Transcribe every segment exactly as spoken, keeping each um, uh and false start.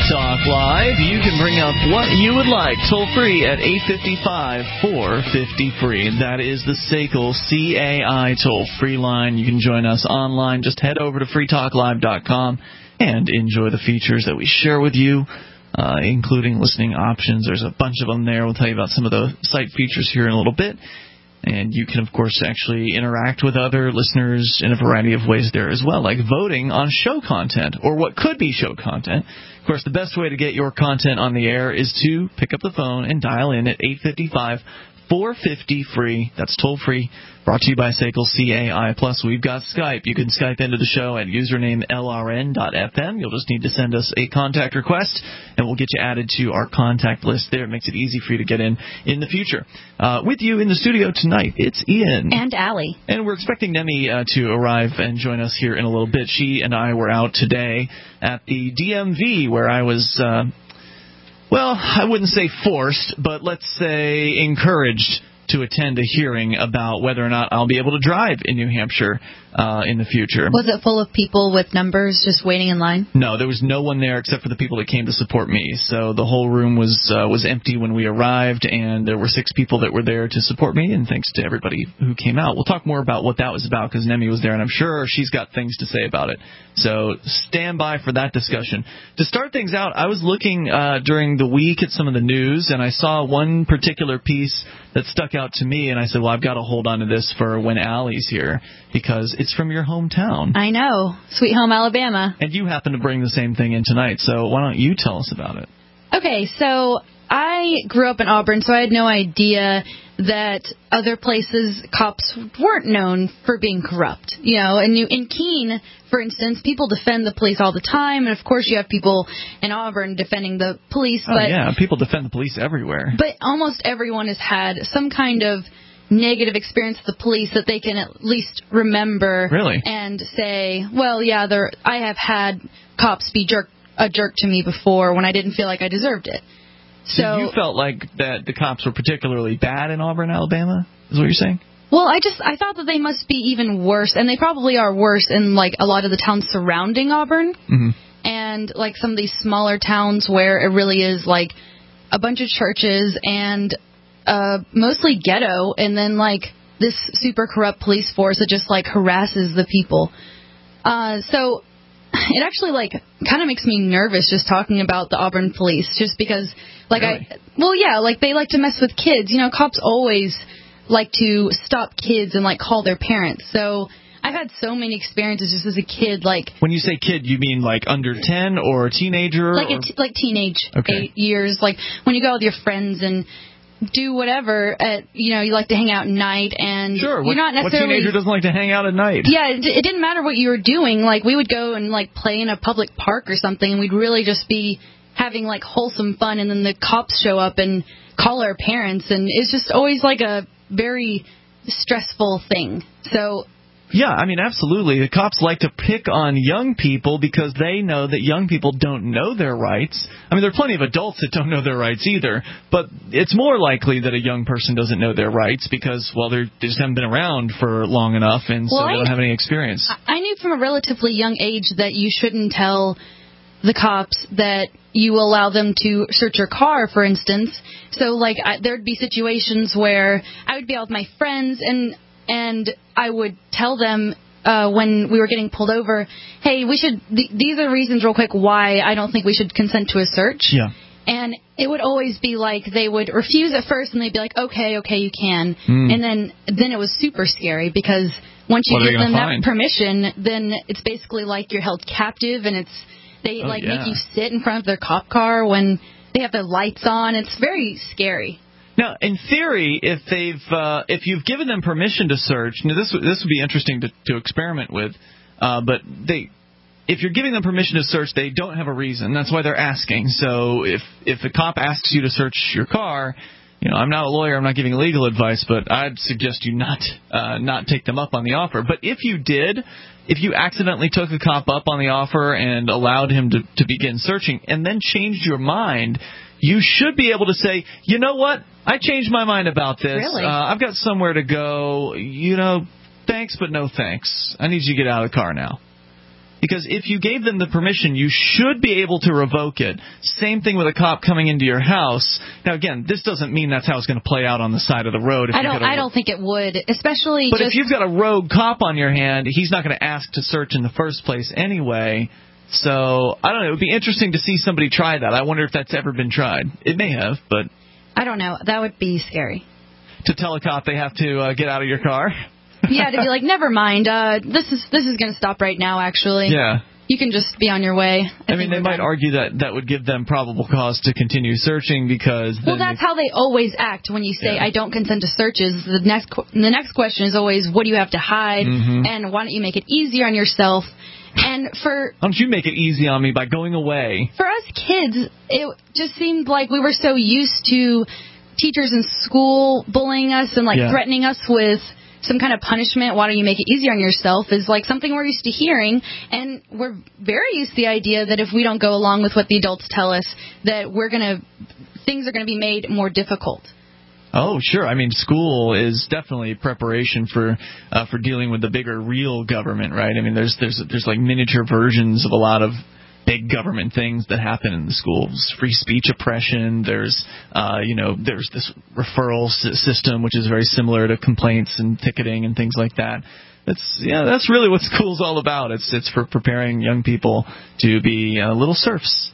Talk Live. You can bring up what you would like toll free at eight five five, four five zero, free. That is the S A C L C A I toll free line. You can join us online. Just head over to free talk live dot com and enjoy the features that we share with you, uh, including listening options. There's a bunch of them there. We'll tell you about some of the site features here in a little bit. And you can, of course, actually interact with other listeners in a variety of ways there as well, like voting on show content or what could be show content. Of course, the best way to get your content on the air is to pick up the phone and dial in at eight five five, four five zero, free. That's toll-free. Brought to you by S A C L C A I. Plus, we've got Skype. You can Skype into the show at username L R N dot F M. You'll just need to send us a contact request, and we'll get you added to our contact list there. It makes it easy for you to get in in the future. Uh, with you in the studio tonight, it's Ian. And Allie. And we're expecting Nemi uh, to arrive and join us here in a little bit. She and I were out today at the D M V, where I was, uh, well, I wouldn't say forced, but let's say encouraged to attend a hearing about whether or not I'll be able to drive in New Hampshire uh, in the future. Was it full of people with numbers just waiting in line? No, there was no one there except for the people that came to support me. So the whole room was uh, was empty when we arrived, and there were six people that were there to support me, and thanks to everybody who came out. We'll talk more about what that was about because Nemi was there, and I'm sure she's got things to say about it. So stand by for that discussion. To start things out, I was looking uh, during the week at some of the news, and I saw one particular piece that stuck out to me, and I said, well, I've got to hold on to this for when Allie's here because it's from your hometown. I know. Sweet Home, Alabama. And you happen to bring the same thing in tonight, so why don't you tell us about it? Okay, so I grew up in Auburn, so I had no idea that other places cops weren't known for being corrupt. You know, and you, in Keene, for instance, people defend the police all the time, and of course you have people in Auburn defending the police. Oh, but, yeah, people defend the police everywhere. But almost everyone has had some kind of negative experience with the police that they can at least remember. Really? And say, well, yeah, there, I have had cops be jerk, a jerk to me before when I didn't feel like I deserved it. So, so you felt like that the cops were particularly bad in Auburn, Alabama, is what you're saying? Well, I just I thought that they must be even worse, and they probably are worse in like a lot of the towns surrounding Auburn, mm-hmm. and like some of these smaller towns where it really is like a bunch of churches and uh, mostly ghetto, and then like this super corrupt police force that just like harasses the people. Uh, so it actually like kind of makes me nervous just talking about the Auburn police, just because like really? I well yeah like they like to mess with kids. You know, cops always like to stop kids and like call their parents. So I've had so many experiences just as a kid. Like when you say kid, you mean like under ten or a teenager? Like or? a t- like teenage okay. eight years. Like when you go out with your friends and do whatever. At you know you like to hang out at night and sure. you're What, not necessarily. What teenager doesn't like to hang out at night? Yeah, it, it didn't matter what you were doing. Like we would go and like play in a public park or something, and we'd really just be having like wholesome fun. And then the cops show up and call our parents, and it's just always like a very stressful thing. So yeah, I mean, absolutely. The cops like to pick on young people because they know that young people don't know their rights. I mean, there are plenty of adults that don't know their rights either, but it's more likely that a young person doesn't know their rights because, well, they just haven't been around for long enough, and so well, they don't I, have any experience. I knew from a relatively young age that you shouldn't tell the cops that you allow them to search your car, for instance. So, like, I, there'd be situations where I would be out with my friends, and and I would tell them uh, when we were getting pulled over, hey, we should. Th- these are reasons, real quick, why I don't think we should consent to a search. Yeah. And it would always be like they would refuse at first, and they'd be like, okay, okay, you can. Mm. And then then it was super scary because once you What give them find? that permission, then it's basically like you're held captive, and it's they oh, like yeah. make you sit in front of their cop car when they have their lights on. It's very scary. Now, in theory, if they've uh, if you've given them permission to search, now this this would be interesting to, to experiment with, uh, but they if you're giving them permission to search, they don't have a reason. That's why they're asking. So if if the cop asks you to search your car, you know, I'm not a lawyer, I'm not giving legal advice, but I'd suggest you not uh, not take them up on the offer. But if you did, if you accidentally took a cop up on the offer and allowed him to, to begin searching and then changed your mind, you should be able to say, you know what, I changed my mind about this. Really? Uh, I've got somewhere to go. You know, thanks, but no thanks. I need you to get out of the car now. Because if you gave them the permission, you should be able to revoke it. Same thing with a cop coming into your house. Now, again, this doesn't mean that's how it's going to play out on the side of the road. If I don't. A, I don't think it would, especially. But just, if you've got a rogue cop on your hand, he's not going to ask to search in the first place anyway. So I don't know. It would be interesting to see somebody try that. I wonder if that's ever been tried. It may have, but I don't know. That would be scary. To tell a cop they have to uh, get out of your car. Yeah, to be like, never mind. Uh, this is this is going to stop right now. Actually. Yeah. You can just be on your way. I, I mean, they might done. argue that that would give them probable cause to continue searching because... Well, that's they, how they always act when you say, yeah. I don't consent to searches. The next the next question is always, what do you have to hide? Mm-hmm. And why don't you make it easier on yourself? And for... Why don't you make it easy on me by going away? For us kids, it just seemed like we were so used to teachers in school bullying us and, like, yeah. threatening us with... some kind of punishment, why don't you make it easier on yourself, is like something we're used to hearing, and we're very used to the idea that if we don't go along with what the adults tell us, that we're going to, things are going to be made more difficult. Oh, sure. I mean, school is definitely preparation for uh, for dealing with the bigger real government, right? I mean, there's there's there's like miniature versions of a lot of big government things that happen in the schools. Free speech oppression. There's, uh, you know, there's this referral system, which is very similar to complaints and ticketing and things like that. That's yeah, that's really what school's all about. It's it's for preparing young people to be uh, little serfs.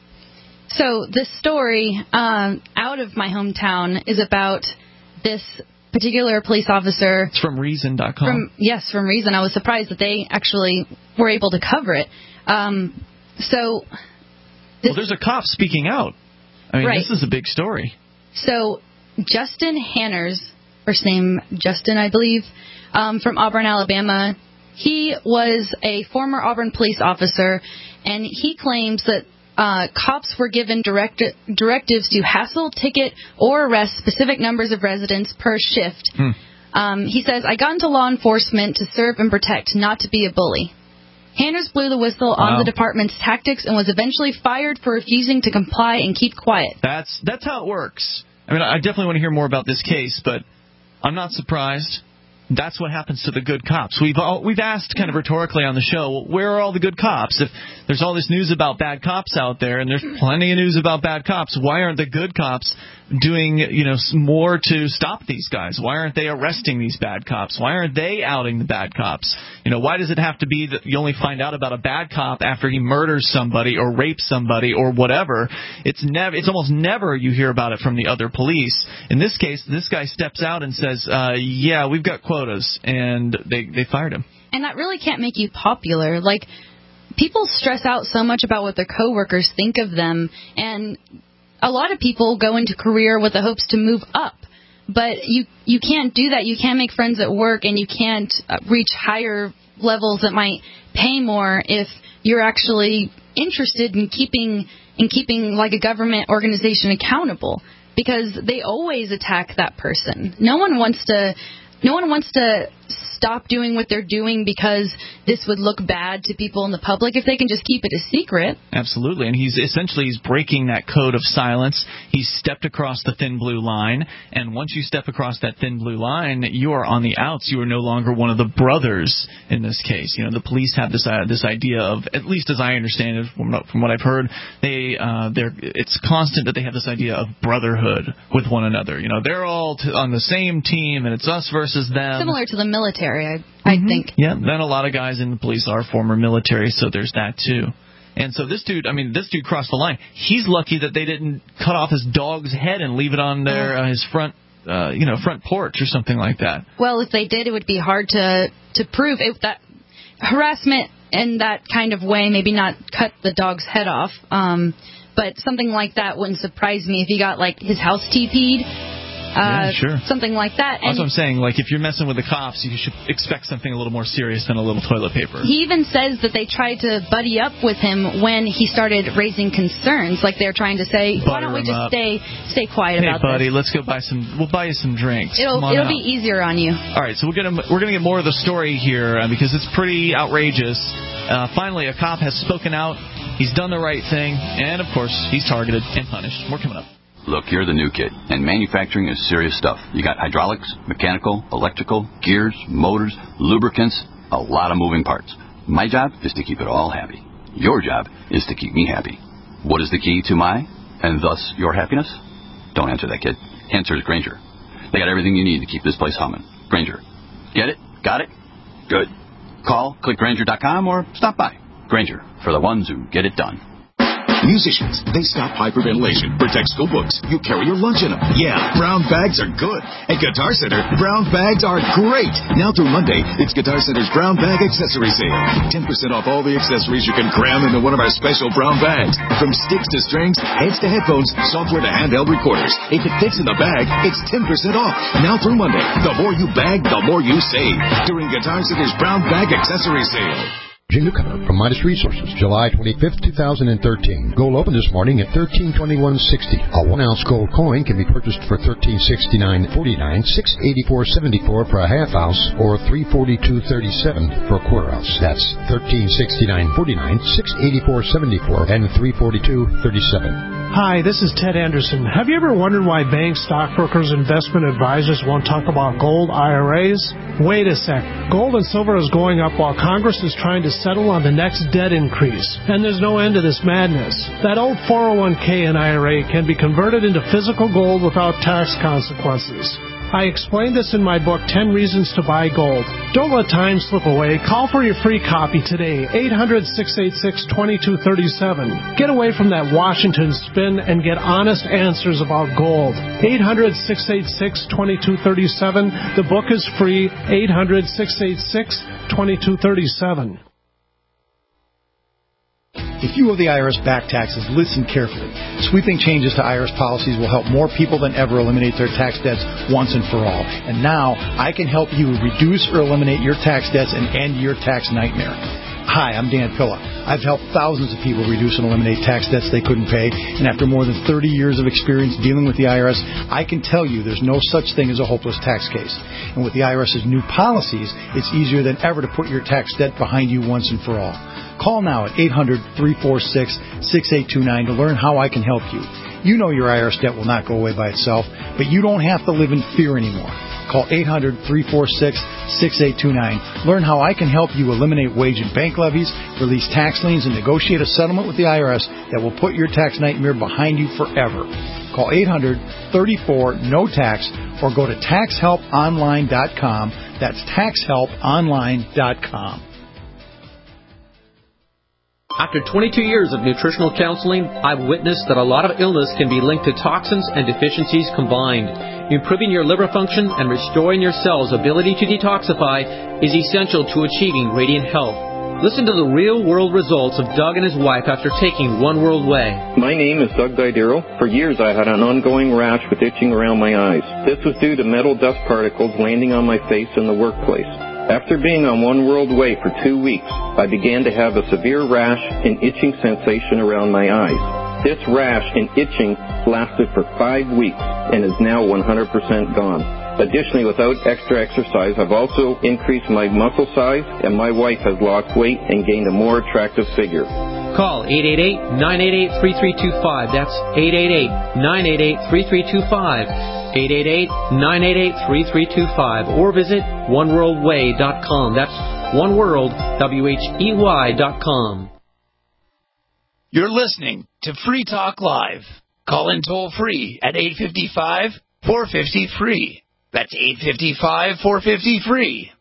So this story um, out of my hometown is about this particular police officer. It's from Reason dot com. From, yes, from Reason. I was surprised that they actually were able to cover it. Um, So, well, there's a cop speaking out. I mean, right. This is a big story. So, Justin Hanners, first name Justin, I believe, um, from Auburn, Alabama. He was a former Auburn police officer, and he claims that uh, cops were given direct- directives to hassle, ticket, or arrest specific numbers of residents per shift. Hmm. Um, he says, I got into law enforcement to serve and protect, not to be a bully. Hanners blew the whistle wow. on the department's tactics and was eventually fired for refusing to comply and keep quiet. That's that's how it works. I mean, I definitely want to hear more about this case, but I'm not surprised. That's what happens to the good cops. We've all, we've asked kind of rhetorically on the show, where are all the good cops? If there's all this news about bad cops out there, and there's plenty of news about bad cops, why aren't the good cops doing, you know, more to stop these guys? Why aren't they arresting these bad cops? Why aren't they outing the bad cops? You know, why does it have to be that you only find out about a bad cop after he murders somebody or rapes somebody or whatever? It's never, it's almost never you hear about it from the other police. In this case, this guy steps out and says, uh, yeah, we've got quotas, and they, they fired him. And that really can't make you popular. Like, people stress out so much about what their coworkers think of them, and a lot of people go into career with the hopes to move up. But you you can't do that. You can't make friends at work, and you can't uh, reach higher levels that might pay more if you're actually interested in keeping in keeping like a government organization accountable, because they always attack that person. No one wants to no one wants to stop doing what they're doing because this would look bad to people in the public if they can just keep it a secret. Absolutely. And he's essentially he's breaking that code of silence. He's stepped across the thin blue line. And once you step across that thin blue line, you are on the outs. You are no longer one of the brothers in this case. You know, the police have this uh, this idea of, at least as I understand it from, from what I've heard, they uh, they're it's constant that they have this idea of brotherhood with one another. You know, they're all t- on the same team, and it's us versus them. Similar to the military. I, I mm-hmm. think. Yeah, then a lot of guys in the police are former military, so there's that too. And so this dude, I mean, this dude crossed the line. He's lucky that they didn't cut off his dog's head and leave it on their uh, his front, uh, you know, front porch or something like that. Well, if they did, it would be hard to to prove it, that harassment in that kind of way. Maybe not cut the dog's head off, um, but something like that wouldn't surprise me if he got like his house T P'd. Uh, yeah, sure. Something like that. That's what I'm saying. Like, if you're messing with the cops, you should expect something a little more serious than a little toilet paper. He even says that they tried to buddy up with him when he started raising concerns. Like, they're trying to say, Butter why don't we just up. stay stay quiet hey, about buddy, this? let's go buy some. We'll buy you some drinks. It'll Come on it'll out. be easier on you. All right, so we're gonna we're gonna get more of the story here uh, because it's pretty outrageous. Uh, finally, a cop has spoken out. He's done the right thing, and of course, he's targeted and punished. More coming up. Look, you're the new kid, and manufacturing is serious stuff. You got hydraulics, mechanical, electrical, gears, motors, lubricants, a lot of moving parts. My job is to keep it all happy. Your job is to keep me happy. What is the key to my, and thus your happiness? Don't answer that, kid. Answer is Grainger. They got everything you need to keep this place humming. Grainger. Get it? Got it? Good. Call, click Grainger dot com, or stop by. Grainger, for the ones who get it done. Musicians, they stop hyperventilation, protect school books. You carry your lunch in them. Yeah, brown bags are good. At Guitar Center, brown bags are great. Now through Monday, it's Guitar Center's brown bag accessory sale. ten percent off all the accessories you can cram into one of our special brown bags. From sticks to strings, heads to headphones, software to handheld recorders. If it fits in the bag, it's ten percent off. Now through Monday, the more you bag, the more you save. During Guitar Center's brown bag accessory sale. Jim Newcomer from Midas Resources, July twenty-fifth, two thousand thirteen. Gold opened this morning at thirteen twenty-one sixty. A one-ounce gold coin can be purchased for thirteen sixty-nine forty-nine, six eighty-four seventy-four for a half ounce, or three forty-two thirty-seven for a quarter ounce. That's thirteen sixty-nine forty-nine, six eighty-four seventy-four, and three forty-two thirty-seven. Hi, this is Ted Anderson. Have you ever wondered why banks, stockbrokers, investment advisors won't talk about gold I R As? Wait a sec. Gold and silver is going up while Congress is trying to settle on the next debt increase. And there's no end to this madness. That old four oh one k and I R A can be converted into physical gold without tax consequences. I explained this in my book, ten Reasons to Buy Gold. Don't let time slip away. Call for your free copy today, eight hundred, six eight six, two two three seven. Get away from that Washington spin and get honest answers about gold. eight hundred, six eight six, two two three seven. The book is free, eight hundred, six eight six, two two three seven. If you owe the I R S back taxes, listen carefully. Sweeping changes to I R S policies will help more people than ever eliminate their tax debts once and for all. And now, I can help you reduce or eliminate your tax debts and end your tax nightmare. Hi, I'm Dan Pilla. I've helped thousands of people reduce and eliminate tax debts they couldn't pay, and after more than thirty years of experience dealing with the I R S, I can tell you there's no such thing as a hopeless tax case. And with the I R S's new policies, it's easier than ever to put your tax debt behind you once and for all. Call now at eight hundred, three four six, six eight two nine to learn how I can help you. You know your I R S debt will not go away by itself, but you don't have to live in fear anymore. Call eight hundred, three four six, six eight two nine. Learn how I can help you eliminate wage and bank levies, release tax liens, and negotiate a settlement with the I R S that will put your tax nightmare behind you forever. Call eight hundred, three four, N O T A X or go to tax help online dot com. That's tax help online dot com. After twenty-two years of nutritional counseling, I've witnessed that a lot of illness can be linked to toxins and deficiencies combined. Improving your liver function and restoring your cells' ability to detoxify is essential to achieving radiant health. Listen to the real-world results of Doug and his wife after taking One World Way. My name is Doug Didero. For years I had an ongoing rash with itching around my eyes. This was due to metal dust particles landing on my face in the workplace. After being on One World Way for two weeks, I began to have a severe rash and itching sensation around my eyes. This rash and itching lasted for five weeks and is now one hundred percent gone. Additionally, without extra exercise, I've also increased my muscle size, and my wife has lost weight and gained a more attractive figure. Call eight eight eight, nine eight eight, three three two five. That's eight eight eight, nine eight eight, three three two five. eight eight eight, nine eight eight, three three two five. Or visit one world way dot com. That's one world, W H E Y dot com. You're listening to Free Talk Live. Call in toll free at eight five five, four five zero, free. That's eight five five, four five zero, free.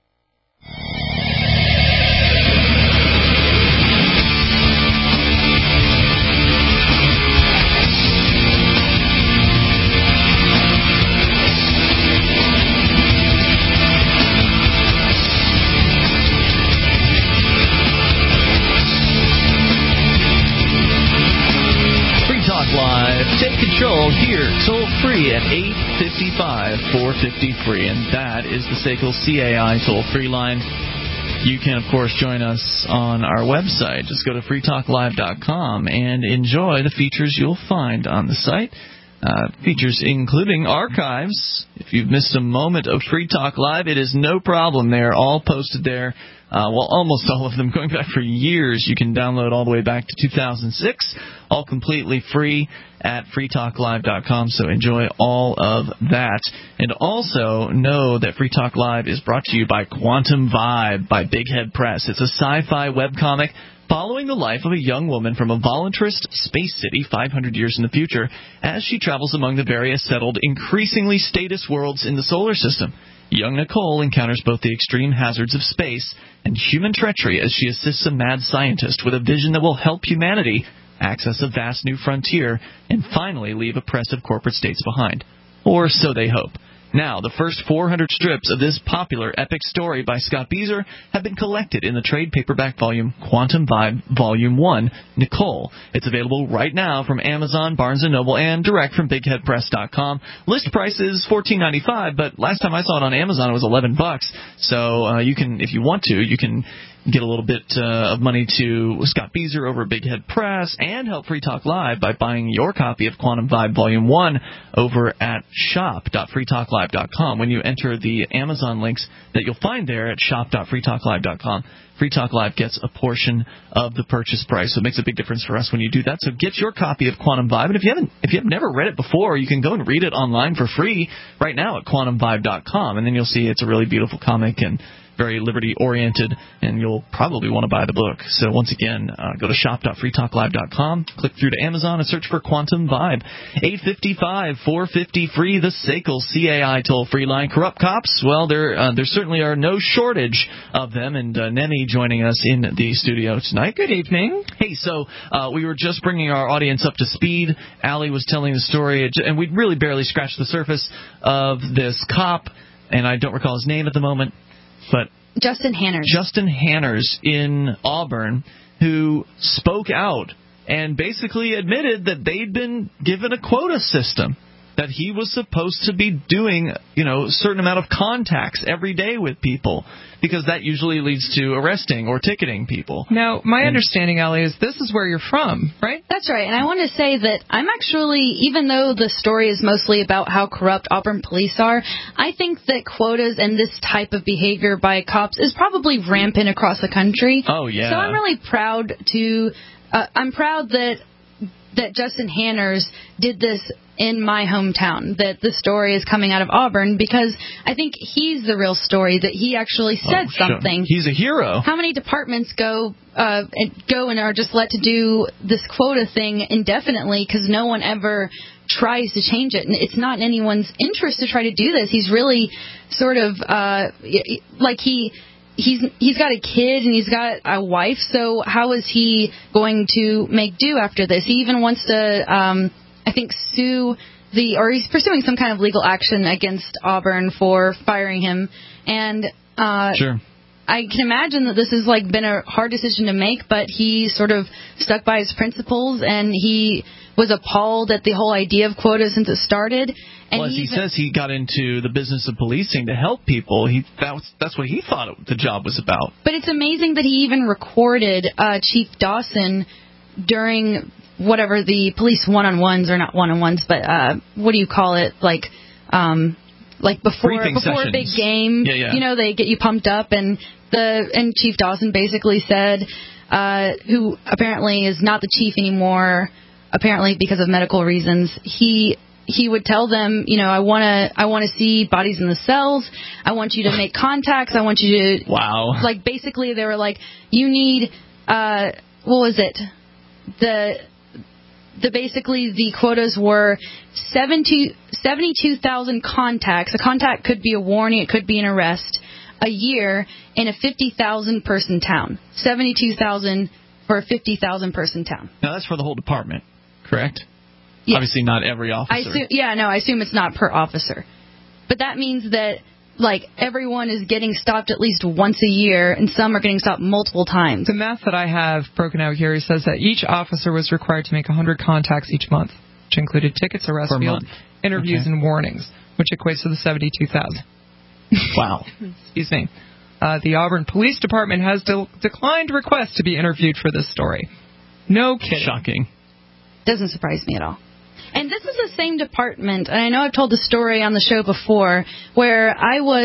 Take control here, toll free at eight five five, four five zero, free, and that is the S A C L C A I toll-free line. You can, of course, join us on our website. Just go to free talk live dot com and enjoy the features you'll find on the site. Uh, features including archives. If you've missed a moment of Free Talk Live, it is no problem. They are all posted there Uh, well, almost all of them, going back for years. You can download all the way back to two thousand six, all completely free at free talk live dot com, so enjoy all of that. And also know that Free Talk Live is brought to you by Quantum Vibe by Big Head Press. It's a sci-fi webcomic following the life of a young woman from a voluntarist space city five hundred years in the future as she travels among the various settled, increasingly status worlds in the solar system. Young Nicole encounters both the extreme hazards of space and human treachery as she assists a mad scientist with a vision that will help humanity access a vast new frontier and finally leave oppressive corporate states behind. Or so they hope. Now, the first four hundred strips of this popular epic story by Scott Beezer have been collected in the trade paperback volume Quantum Vibe Volume one, Nicole. It's available right now from Amazon, Barnes and Noble, and direct from big head press dot com. List price is fourteen ninety-five, but last time I saw it on Amazon, it was eleven bucks. So uh, you can, if you want to, you can get a little bit uh, of money to Scott Beezer over at Big Head Press and help Free Talk Live by buying your copy of Quantum Vibe Volume one over at shop dot free talk live dot com. When you enter the Amazon links that you'll find there at shop dot free talk live dot com, Free Talk Live gets a portion of the purchase price, so it makes a big difference for us when you do that. So get your copy of Quantum Vibe, and if you haven't, if you've never read it before, you can go and read it online for free right now at quantum vibe dot com, and then you'll see it's a really beautiful comic and very liberty-oriented, and you'll probably want to buy the book. So once again, uh, go to shop dot free talk live dot com, click through to Amazon, and search for Quantum Vibe. eight five five, four five zero, free, the S A C L C A I toll-free line. Corrupt cops, well, there uh, there certainly are no shortage of them, and uh, Nemi joining us in the studio tonight. Good evening. Hey, so uh, we were just bringing our audience up to speed. Allie was telling the story, and we really barely scratched the surface of this cop, and I don't recall his name at the moment, but Justin Hanners. Justin Hanners in Auburn, who spoke out and basically admitted that they'd been given a quota system, that he was supposed to be doing, you know, a certain amount of contacts every day with people, because that usually leads to arresting or ticketing people. Now, my and, understanding, Ellie, is this is where you're from, right? That's right. And I want to say that I'm actually, even though the story is mostly about how corrupt Auburn police are, I think that quotas and this type of behavior by cops is probably rampant across the country. Oh, yeah. So I'm really proud to, uh, I'm proud that that Justin Hanners did this in my hometown, that the story is coming out of Auburn, because I think he's the real story, that he actually said oh, something. He's a hero. How many departments go uh, and go and are just let to do this quota thing indefinitely because no one ever tries to change it? And it's not in anyone's interest to try to do this. He's really sort of uh, like he... He's he's got a kid and he's got a wife, so how is he going to make do after this? He even wants to, um, I think, sue the, or he's pursuing some kind of legal action against Auburn for firing him. And uh, sure. I can imagine that this has like been a hard decision to make, but he sort of stuck by his principles, and he was appalled at the whole idea of quotas since it started. And well, as he says, he got into the business of policing to help people. He that was, that's what he thought it, the job was about. But it's amazing that he even recorded uh, Chief Dawson during whatever the police one-on-ones, or not one-on-ones, but uh, what do you call it? Like, um, like before Briefing before sessions. a big game, yeah, yeah. you know, they get you pumped up, and the and Chief Dawson basically said, uh, who apparently is not the chief anymore, apparently because of medical reasons, he. He would tell them, you know, I want to I want to see bodies in the cells. I want you to make contacts. I want you to... Wow. Like, basically, they were like, you need... Uh, what was it? The... The basically, the quotas were seventy-two thousand contacts. A contact could be a warning. It could be an arrest. A year in a fifty thousand person town. seventy-two thousand for a fifty thousand person town. Now, that's for the whole department, correct? Yes. Obviously not every officer. I assume, yeah, no, I assume it's not per officer. But that means that, like, everyone is getting stopped at least once a year, and some are getting stopped multiple times. The math that I have broken out here says that each officer was required to make one hundred contacts each month, which included tickets, arrest per field, month. interviews, okay. and warnings, which equates to the seventy-two thousand. Wow. Excuse me. Uh, the Auburn Police Department has de- declined requests to be interviewed for this story. No kidding. Shocking. Doesn't surprise me at all. And this is the same department, and I know I've told the story on the show before, where I was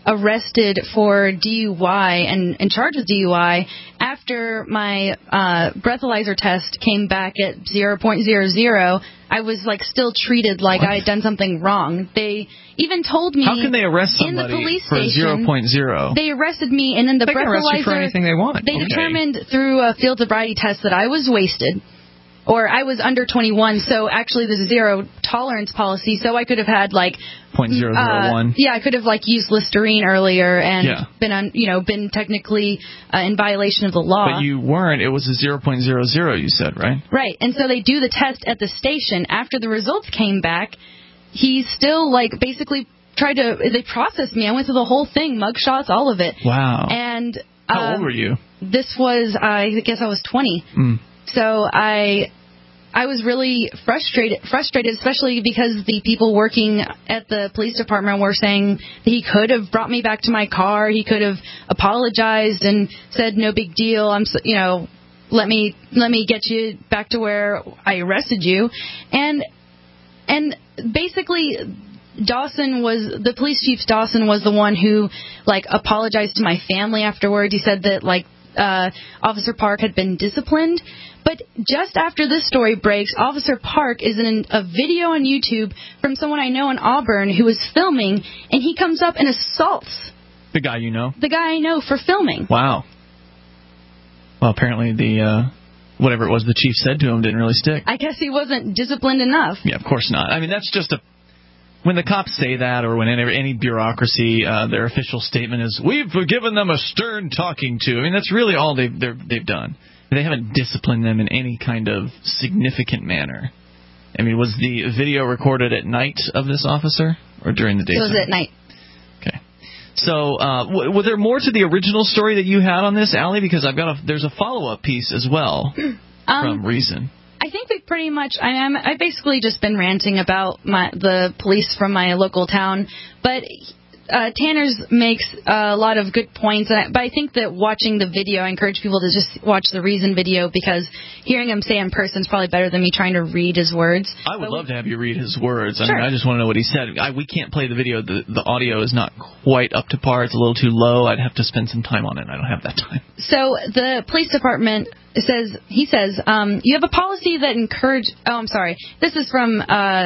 arrested for D U I and, and charged with D U I after my uh, breathalyzer test came back at zero point zero zero. I was like still treated like what? I had done something wrong. They even told me. How can they arrest somebody in the police for station, zero point zero? They arrested me, and then the they breathalyzer. They can arrest you for anything they want. They okay. determined through a field sobriety test that I was wasted. Or I was under twenty-one, so actually there's a zero tolerance policy, so I could have had like point zero zero one. Uh, yeah, I could have like used Listerine earlier and yeah. been on, you know, been technically uh, in violation of the law. But you weren't. It was a zero point zero zero. You said, right? Right, and so they do the test at the station. After the results came back, he still like basically tried to. They processed me. I went through the whole thing, mugshots, all of it. Wow. And how um, old were you? This was, I guess, I was twenty. Mm. So I I was really frustrated, frustrated, especially because the people working at the police department were saying that he could have brought me back to my car. He could have apologized and said, no big deal. I'm, so, you know, let me let me get you back to where I arrested you. And and basically, Dawson was the police chief. Dawson was the one who like apologized to my family afterwards. He said that like uh, Officer Park had been disciplined. But just after this story breaks, Officer Park is in a video on YouTube from someone I know in Auburn who was filming, and he comes up and assaults the guy you know. The guy I know for filming. Wow. Well, apparently the uh, whatever it was the chief said to him didn't really stick. I guess he wasn't disciplined enough. Yeah, of course not. I mean, that's just a. When the cops say that, or when any, any bureaucracy, uh, their official statement is, "We've given them a stern talking to." I mean, that's really all they've they're, they've done. They haven't disciplined them in any kind of significant manner. I mean, was the video recorded at night of this officer or during the day? It was at night. Okay. So, uh, w- was there more to the original story that you had on this, Allie? Because I've got a there's a follow-up piece as well um, from Reason. I think we pretty much. I am. I've basically just been ranting about my the police from my local town, but. Uh, Tanner's makes a lot of good points, and I, but I think that watching the video, I encourage people to just watch the Reason video, because hearing him say in person is probably better than me trying to read his words. I would but love we, to have you read his words. I sure. mean, I just want to know what he said. I, we can't play the video. The, the audio is not quite up to par. It's a little too low. I'd have to spend some time on it. I don't have that time. So the police department says, he says, um, you have a policy that encourage. Oh, I'm sorry. This is from. Uh,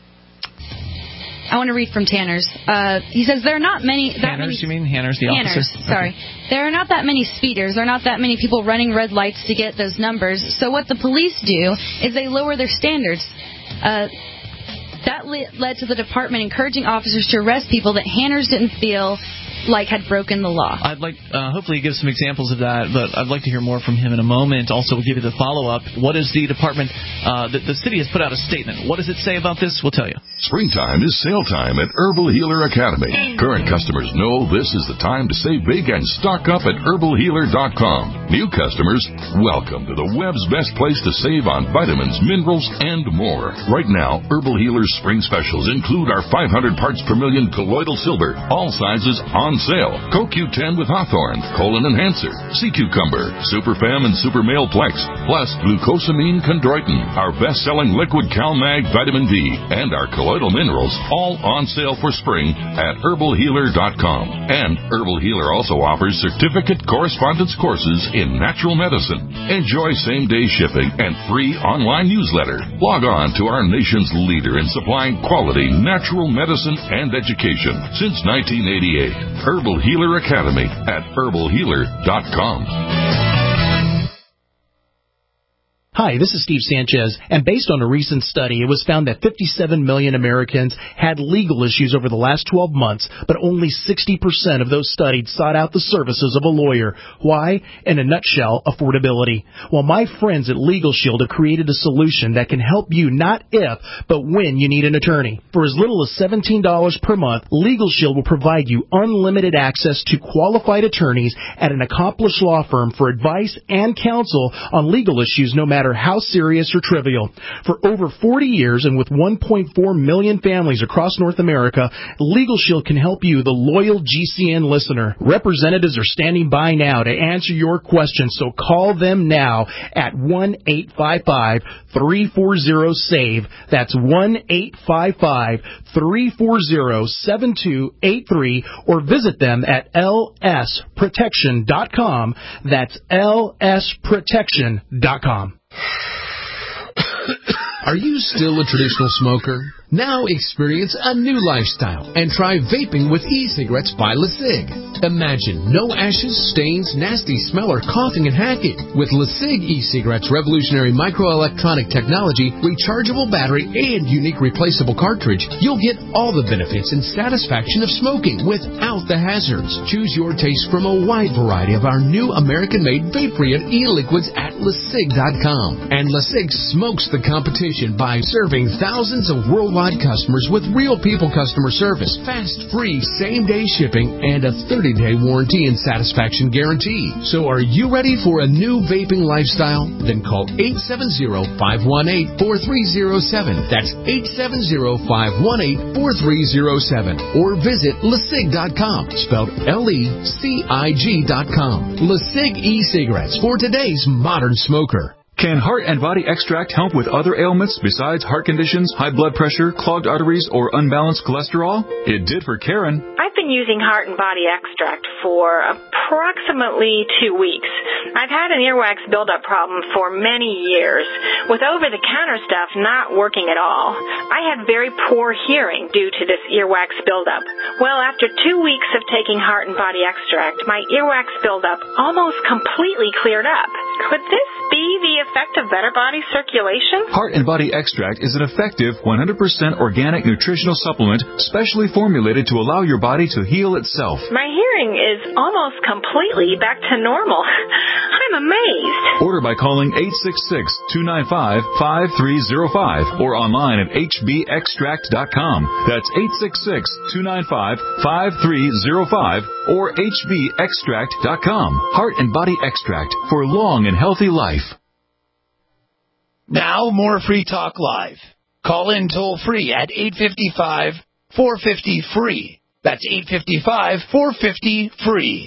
I want to read from Tanner's. Uh, he says there are not many. That Hanners, many, you mean? Hanners, the Hanners, officer? sorry. Okay. There are not that many speeders. There are not that many people running red lights to get those numbers. So what the police do is they lower their standards. Uh, that le- led to the department encouraging officers to arrest people that Hanners didn't feel like had broken the law. I'd like, uh, hopefully, give some examples of that, but I'd like to hear more from him in a moment. Also, we'll give you the follow-up. What is the department? Uh, the, the city has put out a statement. What does it say about this? We'll tell you. Springtime is sale time at Herbal Healer Academy. Current customers know this is the time to save big and stock up at herbal healer dot com. New customers, welcome to the web's best place to save on vitamins, minerals, and more. Right now, Herbal Healer's spring specials include our five hundred parts per million colloidal silver, all sizes on sale. Co Q ten with Hawthorne, Colon Enhancer, Sea Cucumber, Superfam and Super Male Plex, plus Glucosamine Chondroitin, our best-selling liquid CalMag Vitamin D, and our colloidal minerals, all on sale for spring at herbal healer dot com. And Herbal Healer also offers certificate correspondence courses in natural medicine. Enjoy same-day shipping and free online newsletter. Log on to our nation's leader in supplying quality natural medicine and education since nineteen eighty-eight. Herbal Healer Academy at herbal healer dot com. Hi, this is Steve Sanchez, and based on a recent study, it was found that fifty-seven million Americans had legal issues over the last twelve months, but only sixty percent of those studied sought out the services of a lawyer. Why? In a nutshell, affordability. Well, my friends at Legal Shield have created a solution that can help you not if, but when you need an attorney. For as little as seventeen dollars per month, Legal Shield will provide you unlimited access to qualified attorneys at an accomplished law firm for advice and counsel on legal issues no matter matter how serious or trivial. For over forty years and with one point four million families across North America, Legal Shield can help you, the loyal G C N listener. Representatives are standing by now to answer your questions, so call them now at one eight five five, three four zero, SAVE. That's one eight five five, three four zero, seven two eight three, or visit them at L S protection dot com. That's L S protection dot com. Are you still a traditional smoker? Now experience a new lifestyle and try vaping with e-cigarettes by LeSig. Imagine no ashes, stains, nasty smell, or coughing and hacking. With LeSig e-cigarettes' revolutionary microelectronic technology, rechargeable battery, and unique replaceable cartridge, you'll get all the benefits and satisfaction of smoking without the hazards. Choose your taste from a wide variety of our new American-made vape-free and e-liquids at LeSig dot com. And LeSig smokes the competition by serving thousands of worldwide customers with real people customer service, fast, free, same-day shipping, and a thirty-day warranty and satisfaction guarantee. So are you ready for a new vaping lifestyle? Then call eight seven zero, five one eight, four three zero seven. That's eight seven zero, five one eight, four three zero seven. Or visit LeSig dot com, spelled L E C I G dot com. LeSig e-cigarettes for today's modern smoker. Can Heart and Body Extract help with other ailments besides heart conditions, high blood pressure, clogged arteries, or unbalanced cholesterol? It did for Karen. I've been using Heart and Body Extract for approximately two weeks. I've had an earwax buildup problem for many years, with over-the-counter stuff not working at all. I had very poor hearing due to this earwax buildup. Well, after two weeks of taking Heart and Body Extract, my earwax buildup almost completely cleared up. Could this be the effect of better body circulation? Heart and Body Extract is an effective one hundred percent organic nutritional supplement specially formulated to allow your body to heal itself. My hearing is almost completely back to normal. I'm amazed. Order by calling eight six six, two nine five, five three zero five or online at H B extract dot com. That's eight six six, two nine five, five three zero five or H B extract dot com. Heart and Body Extract for long and healthy life. Now, more Free Talk Live. Call in toll free at eight five five, four five zero, free. That's eight five five, four five zero, free.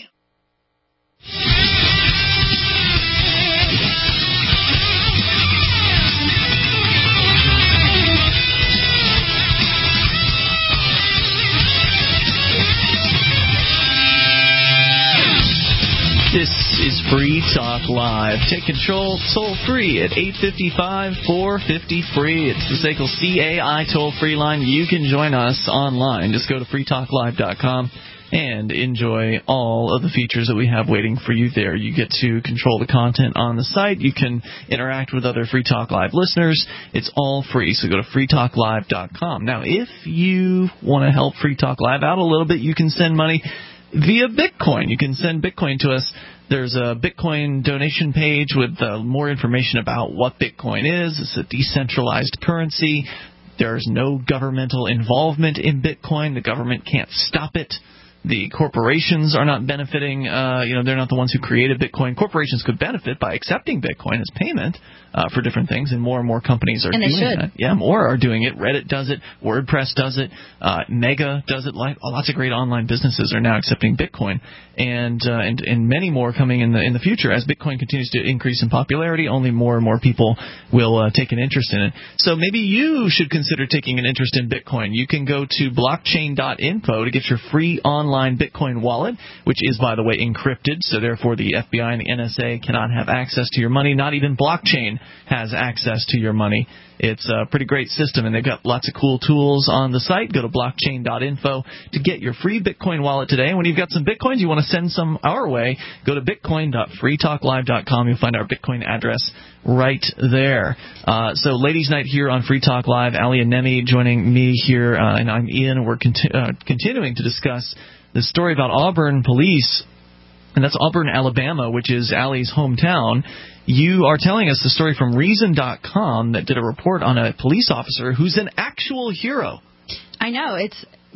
This is Free Talk Live. Take control toll-free at eight five five, four five zero, free. It's the S A C L C A I toll-free line. You can join us online. Just go to free talk live dot com and enjoy all of the features that we have waiting for you there. You get to control the content on the site. You can interact with other Free Talk Live listeners. It's all free, so go to free talk live dot com. Now, if you want to help Free Talk Live out a little bit, you can send money via Bitcoin. You can send Bitcoin to us. There's a Bitcoin donation page with uh, more information about what Bitcoin is. It's a decentralized currency. There's no governmental involvement in Bitcoin. The government can't stop it. The corporations are not benefiting. Uh, you know, they're not the ones who created Bitcoin. Corporations could benefit by accepting Bitcoin as payment uh, for different things, and more and more companies are and doing they should. that. Yeah, more are doing it. Reddit does it. WordPress does it. Uh, Mega does it. Like, lots of great online businesses are now accepting Bitcoin, and uh, and and many more coming in the in the future as Bitcoin continues to increase in popularity. Only more and more people will uh, take an interest in it. So maybe you should consider taking an interest in Bitcoin. You can go to blockchain dot info to get your free online Bitcoin wallet, which is, by the way, encrypted, so therefore the F B I and the N S A cannot have access to your money. Not even blockchain has access to your money. It's a pretty great system, and they've got lots of cool tools on the site. Go to blockchain dot info to get your free Bitcoin wallet today. And when you've got some Bitcoins, you want to send some our way, go to bitcoin dot free talk live dot com. You'll find our Bitcoin address right there. Uh, so ladies' night here on Free Talk Live. Ali and Nemi joining me here, uh, and I'm Ian. We're conti- uh, continuing to discuss the story about Auburn police, and that's Auburn, Alabama, which is Allie's hometown. You are telling us the story from reason dot com that did a report on a police officer who's an actual hero. I know. It's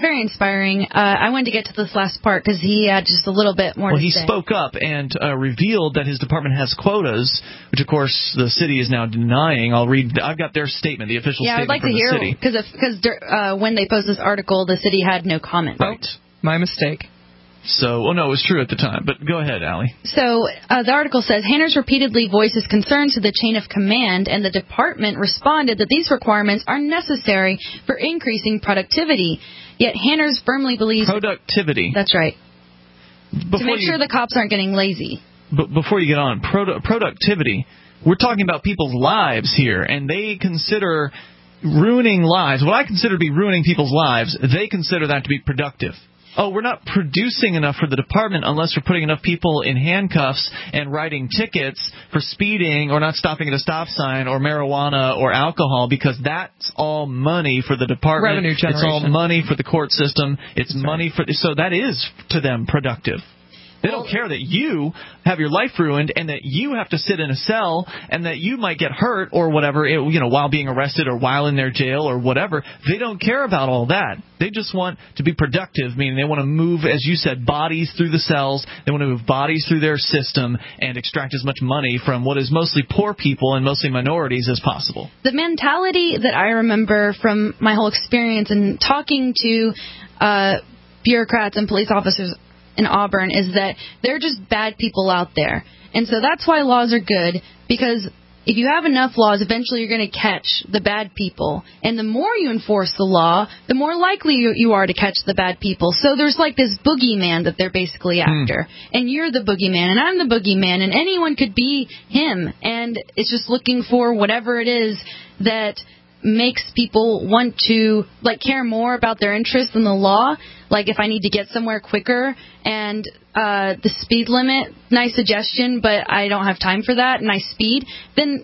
very inspiring. Uh, I wanted to get to this last part because he had just a little bit more well, to he say. spoke up and uh, revealed that his department has quotas, which, of course, the city is now denying. I'll read. I've got their statement, the official yeah, statement I'd like from to the hear city. because because uh, when they posted this article, the city had no comment. Right. My mistake. So, well, no, it was true at the time. But go ahead, Allie. So uh, the article says, Hanners repeatedly voices concerns to the chain of command, and the department responded that these requirements are necessary for increasing productivity. Yet Hanners firmly believes... Productivity. That's right. Before to make you, sure the cops aren't getting lazy. But before you get on, produ- productivity, we're talking about people's lives here, and they consider ruining lives, what I consider to be ruining people's lives, they consider that to be productive. Oh, we're not producing enough for the department unless we're putting enough people in handcuffs and writing tickets for speeding or not stopping at a stop sign or marijuana or alcohol, because that's all money for the department. Revenue generation. It's all money for the court system. It's that's money right. for... So that is, to them, productive. They don't care that you have your life ruined and that you have to sit in a cell and that you might get hurt or whatever, you know, while being arrested or while in their jail or whatever. They don't care about all that. They just want to be productive, meaning they want to move, as you said, bodies through the cells. They want to move bodies through their system and extract as much money from what is mostly poor people and mostly minorities as possible. The mentality that I remember from my whole experience in talking to uh, bureaucrats and police officers in Auburn is that they're just bad people out there. And so that's why laws are good, because if you have enough laws, eventually you're going to catch the bad people. And the more you enforce the law, the more likely you, you are to catch the bad people. So there's like this boogeyman that they're basically after. Mm. And you're the boogeyman, and I'm the boogeyman, and anyone could be him. And it's just looking for whatever it is that makes people want to, like, care more about their interest in the law. Like, if I need to get somewhere quicker and uh, the speed limit, nice suggestion, but I don't have time for that and I speed, then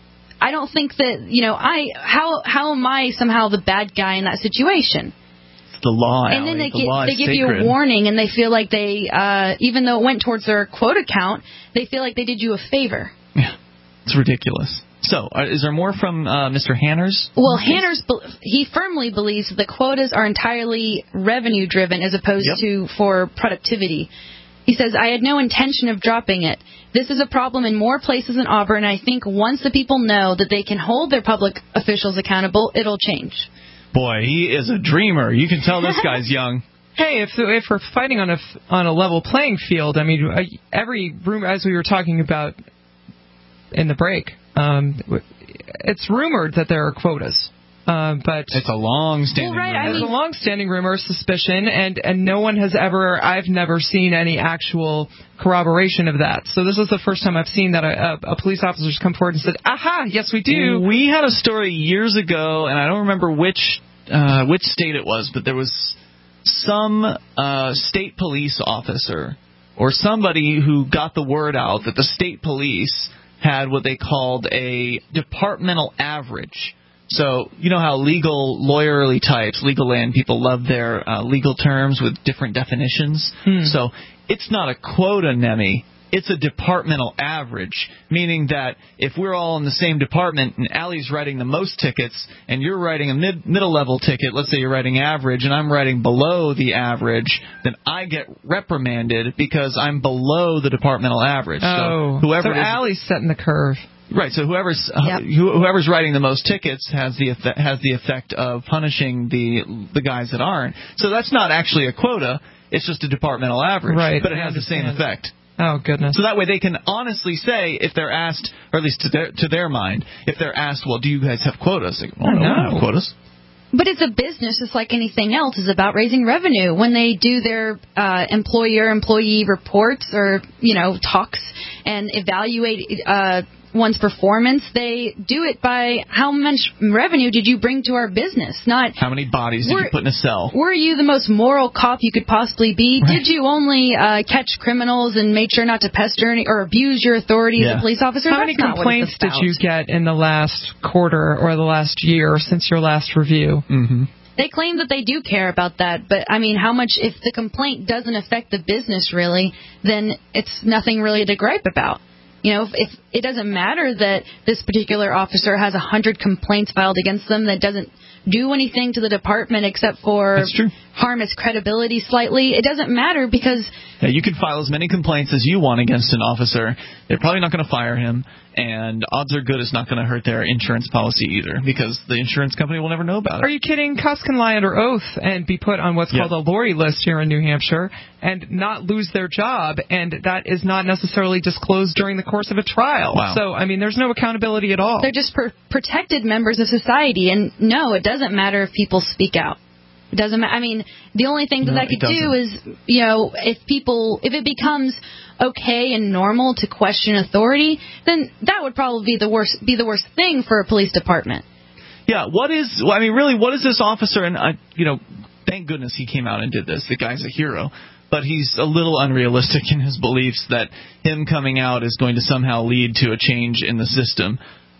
I don't think that, you know, I how how am I somehow the bad guy in that situation? It's the law, And then Allie. they, the get, law they is give sacred. you a warning, and they feel like they, uh, even though it went towards their quota count, they feel like they did you a favor. Yeah, it's ridiculous. So, uh, is there more from uh, Mister Hanners? Well, Hanners, he firmly believes that the quotas are entirely revenue-driven as opposed yep. to for productivity. He says, I had no intention of dropping it. This is a problem in more places in Auburn, and I think once the people know that they can hold their public officials accountable, it'll change. Boy, he is a dreamer. You can tell this guy's young. Hey, if if we're fighting on a, on a level playing field, I mean, every room, as we were talking about in the break, Um, it's rumored that there are quotas, uh, but it's a long-standing well, right, rumor. I mean, it's a long-standing rumor, suspicion, and, and no one has ever, I've never seen any actual corroboration of that. So this is the first time I've seen that a, a, a police officer's come forward and said, "Aha, yes, we do." We had a story years ago, and I don't remember which uh, which state it was, but there was some uh, state police officer or somebody who got the word out that the state police had what they called a departmental average. So, you know how legal, lawyerly types, legal land people love their uh, legal terms with different definitions? Hmm. So, it's not a quota, Nemi. It's a departmental average, meaning that if we're all in the same department and Allie's writing the most tickets and you're writing a mid, middle-level ticket, let's say you're writing average and I'm writing below the average, then I get reprimanded because I'm below the departmental average. Oh, so, whoever so is, Allie's setting the curve. Right, so whoever's yep. uh, whoever's writing the most tickets has the effect, has the effect of punishing the the guys that aren't. So that's not actually a quota; it's just a departmental average. Right, but it I has the same understand. effect. Oh, goodness. So that way they can honestly say, if they're asked, or at least to their to their mind, if they're asked, well, do you guys have quotas? They go, well, no, we don't have quotas. But it's a business, just like anything else, is about raising revenue. When they do their uh, employer-employee reports or, you know, talks and evaluate uh, one's performance, they do it by how much revenue did you bring to our business, not how many bodies did you put in a cell. Were you the most moral cop you could possibly be? Right. Did you only uh, catch criminals and make sure not to pester any, or abuse your authority yeah. as a police officer? How That's many complaints did you get in the last quarter or the last year since your last review? Mm-hmm. They claim that they do care about that, but, I mean, how much, if the complaint doesn't affect the business really, then it's nothing really to gripe about. You know, if, if it doesn't matter that this particular officer has a hundred complaints filed against them that doesn't do anything to the department except for harm its credibility slightly, it doesn't matter because... Yeah, you can file as many complaints as you want against an officer. They're probably not going to fire him, and odds are good it's not going to hurt their insurance policy either, because the insurance company will never know about it. Are you kidding? Cops can lie under oath and be put on what's Yeah. called a Lori list here in New Hampshire and not lose their job, and that is not necessarily disclosed during the course of a trial. Wow. So, I mean, there's no accountability at all. They're just pr- protected members of society, and no, it doesn't matter if people speak out. It doesn't matter. I mean, the only thing that No, that could it do is, you know, if people, if it becomes okay and normal to question authority, then that would probably be the worst, be the worst thing for a police department. Yeah, what is, well, I mean, really, what is this officer, and, uh, you know, thank goodness he came out and did this. The guy's a hero. But he's a little unrealistic in his beliefs that him coming out is going to somehow lead to a change in the system.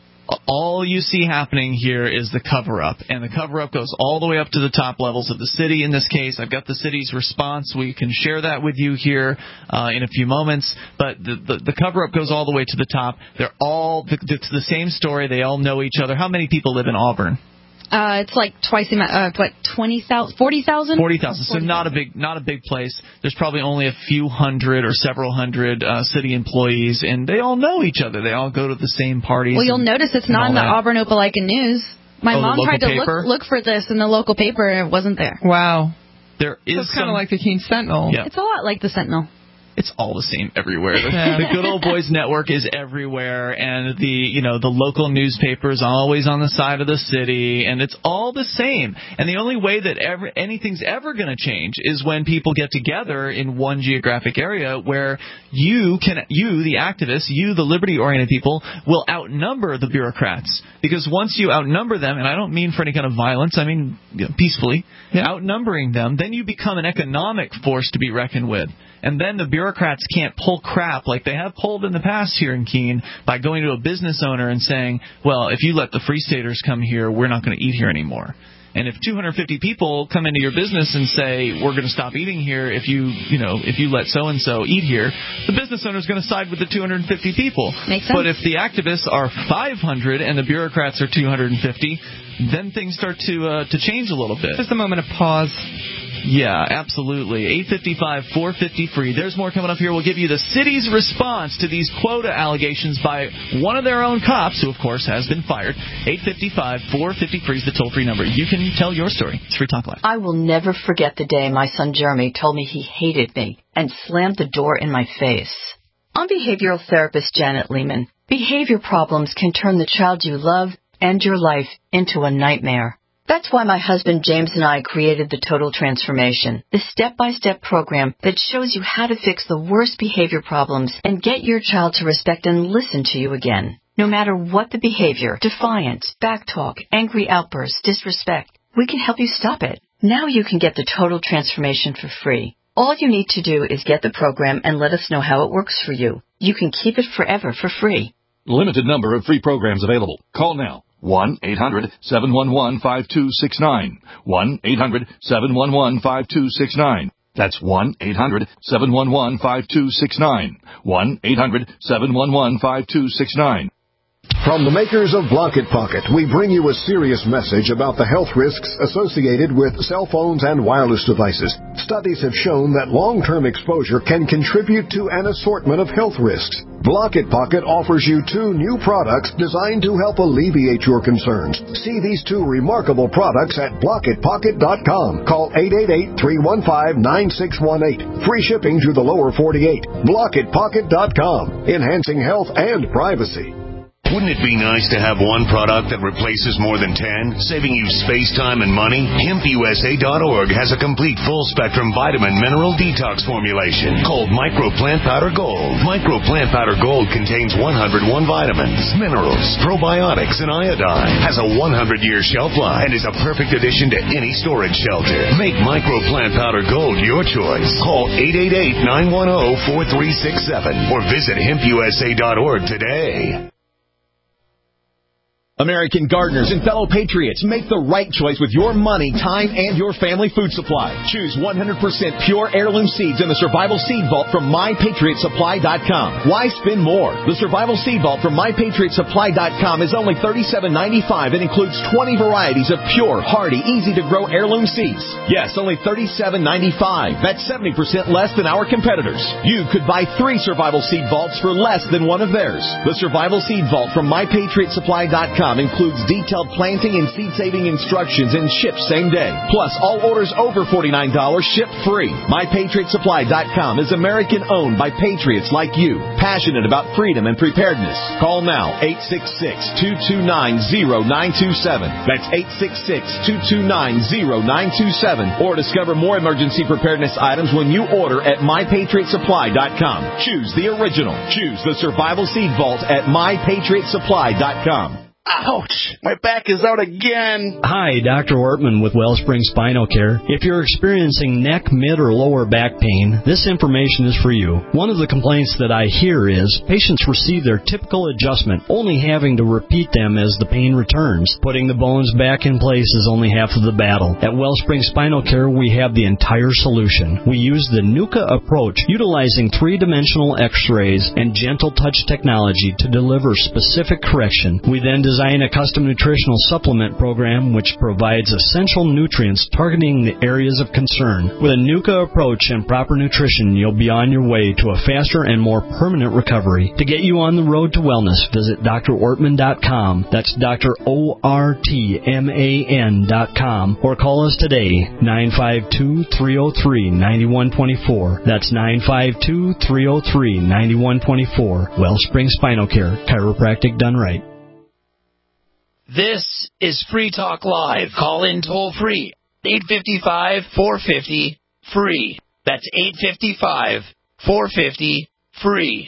All you see happening here is the cover-up, and the cover-up goes all the way up to the top levels of the city. In this case, I've got the city's response. We can share that with you here uh, in a few moments, but the, the, the cover-up goes all the way to the top. They're all, it's the same story. They all know each other. How many people live in Auburn? Uh, it's like twice the amount, uh, what, twenty thousand, forty thousand? forty thousand. So not a big, not a big place. There's probably only a few hundred or several hundred uh, city employees, and they all know each other. They all go to the same parties. Well, you'll and, notice it's not in the that. Auburn Opelika News. My Oh, the mom local tried to paper? look, look for this in the local paper, and it wasn't there. Wow. There is so it's kind some, of like the Keene Sentinel. Yeah. It's a lot like the Sentinel. It's all the same everywhere. The, Yeah. the Good Old Boys Network is everywhere, and the you know the local newspaper is always on the side of the city, and it's all the same. And the only way that ever anything's ever going to change is when people get together in one geographic area where you can, you the activists, you the liberty-oriented people, will outnumber the bureaucrats. Because once you outnumber them, and I don't mean for any kind of violence, I mean you know, peacefully, yeah. outnumbering them, then you become an economic force to be reckoned with. And then the bureaucrats can't pull crap like they have pulled in the past here in Keene by going to a business owner and saying, well, if you let the Free Staters come here, we're not going to eat here anymore. And if two hundred fifty people come into your business and say, we're going to stop eating here if you, you know, if you let so-and-so eat here, the business owner is going to side with the two hundred fifty people. Makes sense. But if the activists are five hundred and the bureaucrats are two hundred fifty, then things start to uh, to change a little bit. Just a moment of pause. Yeah, absolutely. eight five five, four five zero, free. There's more coming up here. We'll give you the city's response to these quota allegations by one of their own cops, who, of course, has been fired. eight five five, four five zero, free is the toll-free number. You can tell your story. It's Free Talk Live. I will never forget the day my son Jeremy told me he hated me and slammed the door in my face. I'm behavioral therapist Janet Lehman. Behavior problems can turn the child you love and your life into a nightmare. That's why my husband James and I created the Total Transformation, the step-by-step program that shows you how to fix the worst behavior problems and get your child to respect and listen to you again. No matter what the behavior, defiance, backtalk, angry outbursts, disrespect, we can help you stop it. Now you can get the Total Transformation for free. All you need to do is get the program and let us know how it works for you. You can keep it forever for free. Limited number of free programs available. Call now. one eight hundred, seven one one, five two six nine. one eight hundred, seven one one, five two six nine. That's one eight hundred, seven one one, five two six nine. one eight hundred, seven one one, five two six nine. From the makers of Blocket Pocket, we bring you a serious message about the health risks associated with cell phones and wireless devices. Studies have shown that long-term exposure can contribute to an assortment of health risks. Blocket Pocket offers you two new products designed to help alleviate your concerns. See these two remarkable products at blocket pocket dot com. Call eight eight eight, three one five, nine six one eight. Free shipping to the lower forty-eight. blocket pocket dot com. Enhancing health and privacy. Wouldn't it be nice to have one product that replaces more than ten, saving you space, time, and money? hemp U S A dot org has a complete full-spectrum vitamin mineral detox formulation called Micro Plant Powder Gold. Micro Plant Powder Gold contains one hundred one vitamins, minerals, probiotics, and iodine. Has a one hundred year shelf life and is a perfect addition to any storage shelter. Make Micro Plant Powder Gold your choice. Call eight eight eight, nine one zero, four three six seven or visit hemp U S A dot org today. American gardeners and fellow patriots, make the right choice with your money, time, and your family food supply. Choose one hundred percent pure heirloom seeds in the Survival Seed Vault from my patriot supply dot com. Why spend more? The Survival Seed Vault from my patriot supply dot com is only thirty-seven ninety-five and includes twenty varieties of pure, hardy, easy-to-grow heirloom seeds. Yes, only thirty-seven ninety-five. That's seventy percent less than our competitors. You could buy three Survival Seed Vaults for less than one of theirs. The Survival Seed Vault from my patriot supply dot com includes detailed planting and seed-saving instructions and ships same day. Plus, all orders over forty-nine dollars ship free. my patriot supply dot com is American-owned by patriots like you, passionate about freedom and preparedness. Call now, eight six six, two two nine, zero nine two seven. That's eight six six, two two nine, zero nine two seven. Or discover more emergency preparedness items when you order at my patriot supply dot com. Choose the original. Choose the Survival Seed Vault at my patriot supply dot com. Ouch! My back is out again. Hi, Doctor Ortman with Wellspring Spinal Care. If you're experiencing neck, mid, or lower back pain, this information is for you. One of the complaints that I hear is patients receive their typical adjustment, only having to repeat them as the pain returns. Putting the bones back in place is only half of the battle. At Wellspring Spinal Care, we have the entire solution. We use the NUCA approach, utilizing three-dimensional x-rays and gentle touch technology to deliver specific correction. We then design a custom nutritional supplement program which provides essential nutrients targeting the areas of concern. With a NUCA approach and proper nutrition, you'll be on your way to a faster and more permanent recovery. To get you on the road to wellness, visit D R ortman dot com. That's Doctor O R T M A N dot com. Or call us today, nine five two, three oh three, nine one two four. That's nine five two, three oh three, nine one two four. Wellspring Spinal Care, chiropractic done right. This is Free Talk Live. Call in toll free. eight five five, four five zero, free. That's eight five five, four five zero, free.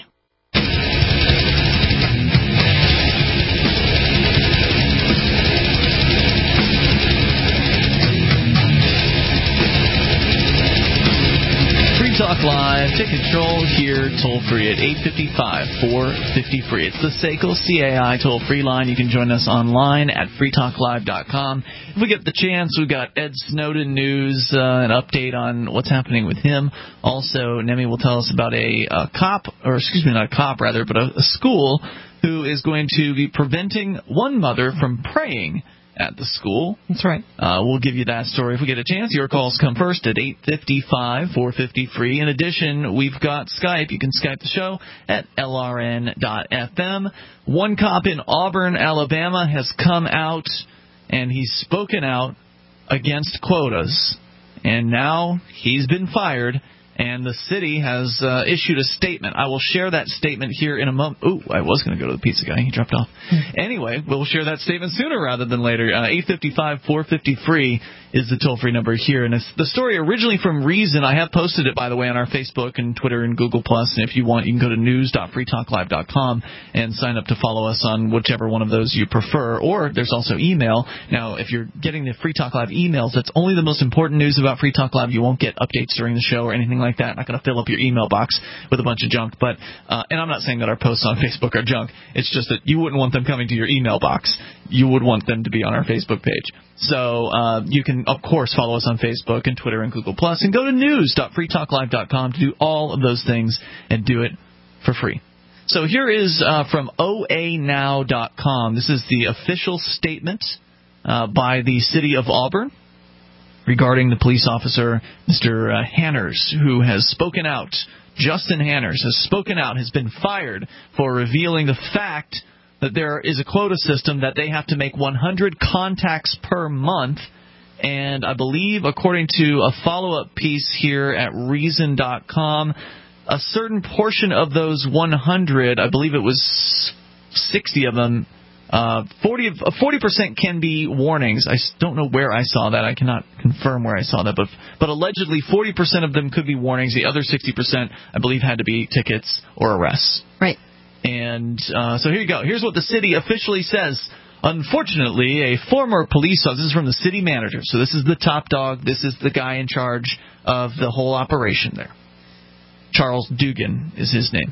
Talk Live. Take control here, toll free at eight five five, four five zero, free. It's the S A C L C A I toll free line. You can join us online at free talk live dot com. If we get the chance, we've got Ed Snowden news, uh, an update on what's happening with him. Also, Nemi will tell us about a, a cop, or excuse me, not a cop, rather, but a, a school who is going to be preventing one mother from praying at the school. That's right. Uh, we'll give you that story if we get a chance. Your calls come first at eight five five, four five zero, free. In addition, we've got Skype. You can Skype the show at L R N dot F M. One cop in Auburn, Alabama, has come out, and he's spoken out against quotas. And now he's been fired, and the city has uh, issued a statement. I will share that statement here in a moment. Ooh, I was going to go to the pizza guy. He dropped off. Anyway, we'll share that statement sooner rather than later. Uh, eight five five, four five zero, free is the toll-free number here. And it's the story originally from Reason. I have posted it, by the way, on our Facebook and Twitter and Google Plus. And if you want, you can go to news dot free talk live dot com and sign up to follow us on whichever one of those you prefer. Or there's also email. Now, if you're getting the Free Talk Live emails, that's only the most important news about Free Talk Live. You won't get updates during the show or anything like that. I'm not going to fill up your email box with a bunch of junk. But uh, and I'm not saying that our posts on Facebook are junk. It's just that you wouldn't want them coming to your email box. You would want them to be on our Facebook page. So uh, you can, of course, follow us on Facebook and Twitter and Google Plus, and go to news dot free talk live dot com to do all of those things and do it for free. So here is uh, from O A now dot com. This is the official statement uh, by the city of Auburn regarding the police officer, Mister Uh, Hanners, who has spoken out. Justin Hanners has spoken out, has been fired for revealing the fact that there is a quota system that they have to make one hundred contacts per month. And I believe, according to a follow-up piece here at reason dot com, a certain portion of those one hundred, I believe it was sixty of them, uh, forty percent can be warnings. I don't know where I saw that. I cannot confirm where I saw that. But, but allegedly forty percent of them could be warnings. The other sixty percent, I believe, had to be tickets or arrests. Right. And uh, so here you go. Here's what the city officially says. Unfortunately, a former police officer, this is from the city manager, so this is the top dog, this is the guy in charge of the whole operation there. Charles Dugan is his name.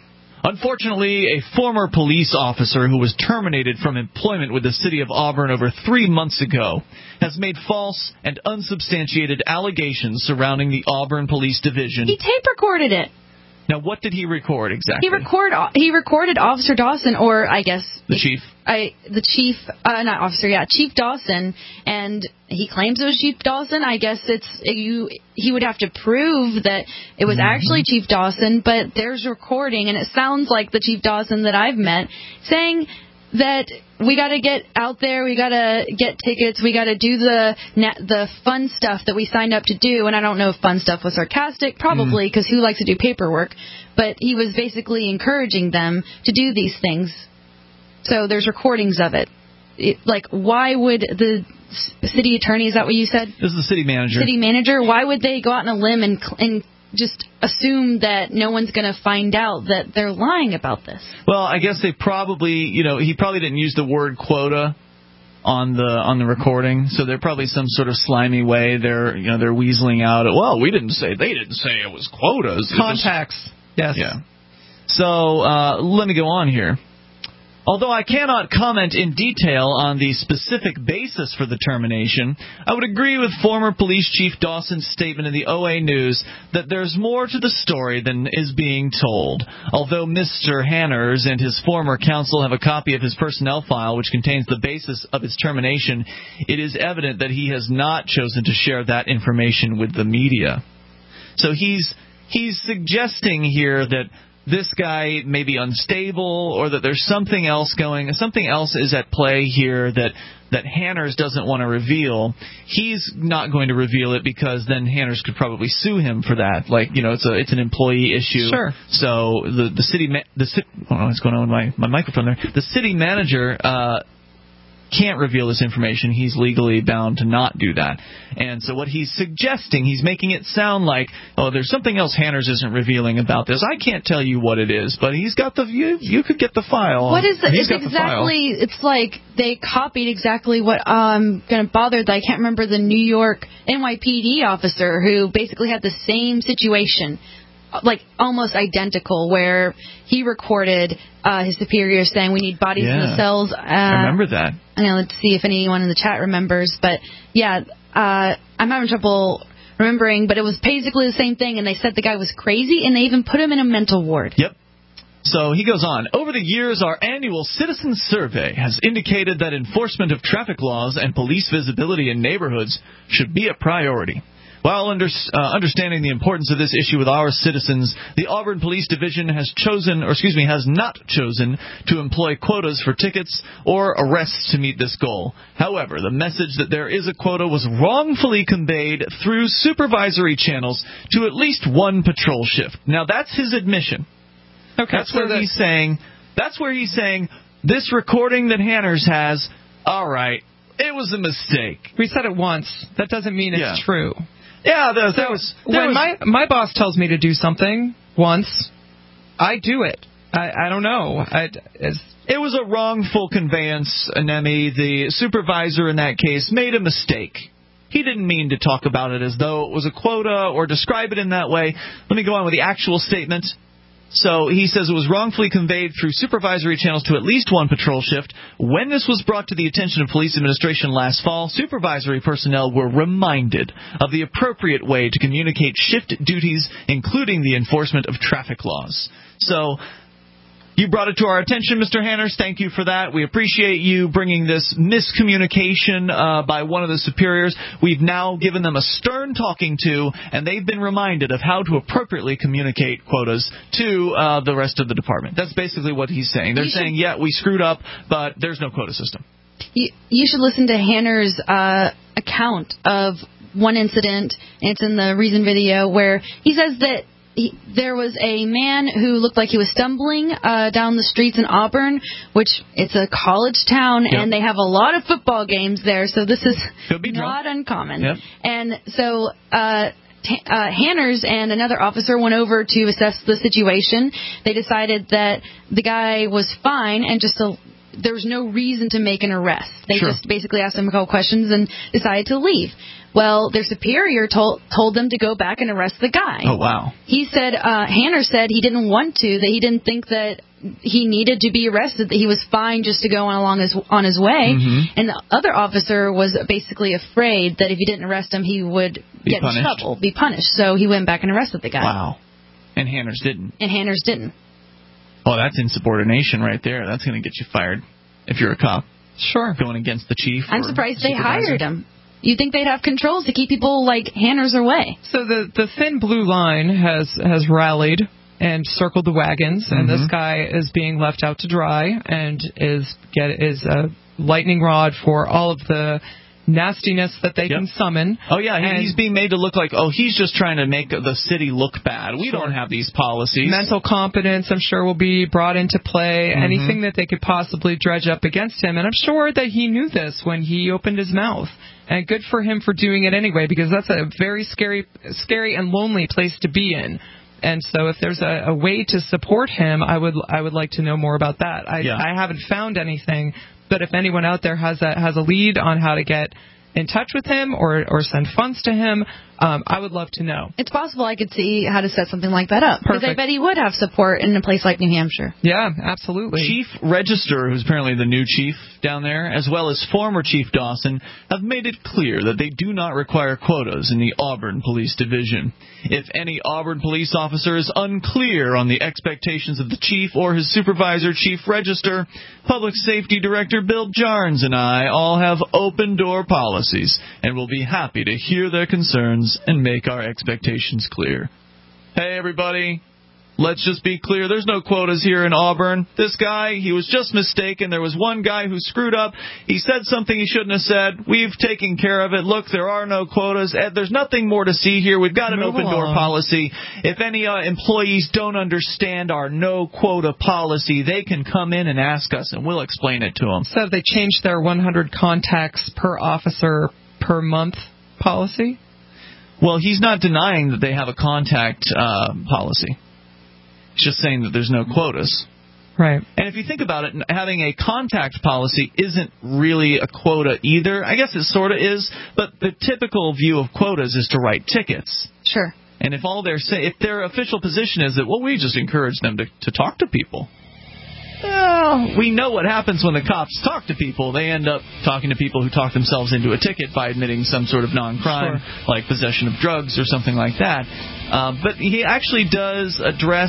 Unfortunately, a former police officer who was terminated from employment with the city of Auburn over three months ago has made false and unsubstantiated allegations surrounding the Auburn Police Division. He tape recorded it. Now, what did he record exactly? He record he recorded Officer Dawson, or I guess the chief. I the chief, uh, not officer, yeah, Chief Dawson, and he claims it was Chief Dawson. I guess it's you. He would have to prove that it was mm-hmm. actually Chief Dawson, but there's recording, and it sounds like the Chief Dawson that I've met saying that we got to get out there, we got to get tickets, we got to do the the fun stuff that we signed up to do. And I don't know if fun stuff was sarcastic, probably, because mm. who likes to do paperwork? But he was basically encouraging them to do these things. So there's recordings of it. it like, why would the city attorney, is that what you said? This is the city manager. City manager, why would they go out on a limb and and just assume that no one's going to find out that they're lying about this? Well, I guess they probably, you know, he probably didn't use the word quota on the on the recording, so they're probably some sort of slimy way they're, you know, they're weaseling out. Well, we didn't say, they didn't say it was quotas. Contacts. Yes. Yeah. So uh, let me go on here. Although I cannot comment in detail on the specific basis for the termination, I would agree with former Police Chief Dawson's statement in the O A News that there's more to the story than is being told. Although Mister Hanners and his former counsel have a copy of his personnel file which contains the basis of his termination, it is evident that he has not chosen to share that information with the media. So he's he's suggesting here that this guy may be unstable, or that there's something else going, something else is at play here that that Hanners doesn't want to reveal. He's not going to reveal it because then Hanners could probably sue him for that. Like, you know, it's a it's an employee issue. Sure. So the the city ma- the I don't know what's going on with my my microphone there. The city manager uh, can't reveal this information. He's legally bound to not do that. And so what he's suggesting, he's making it sound like, oh, there's something else Hanners isn't revealing about this. I can't tell you what it is, but he's got the you, you could get the file. What is it? He's It's got exactly, it's like they copied exactly what I'm um, going to bother. I can't remember the New York N Y P D officer who basically had the same situation, like almost identical, where he recorded uh, his superiors saying we need bodies yeah. in the cells. Uh, I remember that. And let's see if anyone in the chat remembers. But yeah, uh, I'm having trouble remembering, but it was basically the same thing, and they said the guy was crazy, and they even put him in a mental ward. Yep. So he goes on, over the years, our annual citizen survey has indicated that enforcement of traffic laws and police visibility in neighborhoods should be a priority. While under, uh, understanding the importance of this issue with our citizens, the Auburn Police Division has chosen, or excuse me, has not chosen to employ quotas for tickets or arrests to meet this goal. However, the message that there is a quota was wrongfully conveyed through supervisory channels to at least one patrol shift. Now, that's his admission. Okay, that's so where that... he's saying, that's where he's saying, this recording that Hanners has, all right, it was a mistake. We said it once. That doesn't mean it's yeah. true. Yeah, there, there was... There when was, my my boss tells me to do something once, I do it. I, I don't know. I, it was a wrongful conveyance, Anemi. The supervisor in that case made a mistake. He didn't mean to talk about it as though it was a quota or describe it in that way. Let me go on with the actual statement. So he says it was wrongfully conveyed through supervisory channels to at least one patrol shift. When this was brought to the attention of police administration last fall, supervisory personnel were reminded of the appropriate way to communicate shift duties, including the enforcement of traffic laws. So you brought it to our attention, Mister Hanners. Thank you for that. We appreciate you bringing this miscommunication uh, by one of the superiors. We've now given them a stern talking to, and they've been reminded of how to appropriately communicate quotas to uh, the rest of the department. That's basically what he's saying. They're saying, yeah, we screwed up, but there's no quota system. You, you should listen to Hanners' uh, account of one incident, and it's in the Reason video, where he says that He, there was a man who looked like he was stumbling uh, down the streets in Auburn, which it's a college town, yep. and they have a lot of football games there, so this is not drunk. uncommon. Yep. And so uh, t- uh, Hanners and another officer went over to assess the situation. They decided that the guy was fine and just a there was no reason to make an arrest. They Sure. just basically asked him a couple questions and decided to leave. Well, their superior told told them to go back and arrest the guy. Oh, wow. He said, uh, Hanner said he didn't want to, that he didn't think that he needed to be arrested, that he was fine just to go on along his on his way. Mm-hmm. And the other officer was basically afraid that if he didn't arrest him, he would Be get punished. in trouble, be punished. So he went back and arrested the guy. Wow. And Hanners didn't. And Hanners didn't. Oh, that's insubordination right there. That's going to get you fired if you're a cop. Sure. Going against the chief. I'm or surprised they supervisor. hired him. You'd think they'd have controls to keep people like Hanners away. So the the thin blue line has has rallied and circled the wagons, and Mm-hmm. this guy is being left out to dry and is get is a lightning rod for all of the nastiness that they Yep. can summon. Oh, yeah, he, And he's being made to look like, oh, he's just trying to make the city look bad. We Sure. don't have these policies. mental competence, I'm sure, will be brought into play. Mhm. Anything that they could possibly dredge up against him. And I'm sure that he knew this when he opened his mouth. And good for him for doing it anyway, because that's a very scary, scary and lonely place to be in. And so if there's a, a way to support him, I would I would like to know more about that. I, Yeah. I haven't found anything, but if anyone out there has a, has a lead on how to get in touch with him or, or send funds to him, um, I would love to know. It's possible I could see how to set something like that up. Because I Perfect. bet he would have support in a place like New Hampshire. Yeah, absolutely. Chief Register, who's apparently the new chief down there, as well as former Chief Dawson, have made it clear that they do not require quotas in the Auburn Police Division. If any Auburn police officer is unclear on the expectations of the chief or his supervisor, Chief Register, Public Safety Director Bill Jarnes and I all have open-door policies and will be happy to hear their concerns and make our expectations clear. Hey, everybody. Let's just be clear. There's no quotas here in Auburn. This guy, he was just mistaken. There was one guy who screwed up. He said something he shouldn't have said. We've taken care of it. Look, there are no quotas. Ed, there's nothing more to see here. We've got an Move open door along. policy. If any uh, employees don't understand our no quota policy, they can come in and ask us, and we'll explain it to them. So have they changed their one hundred contacts per officer per month policy? Well, he's not denying that they have a contact uh, policy. He's just saying that there's no quotas. Right. And if you think about it, having a contact policy isn't really a quota either. I guess it sort of is, but the typical view of quotas is to write tickets. Sure. And if all they're say, if their official position is that, well, we just encourage them to, to talk to people. Well, we know what happens when the cops talk to people. They end up talking to people who talk themselves into a ticket by admitting some sort of non-crime, Sure. like possession of drugs or something like that. Uh, but he actually does address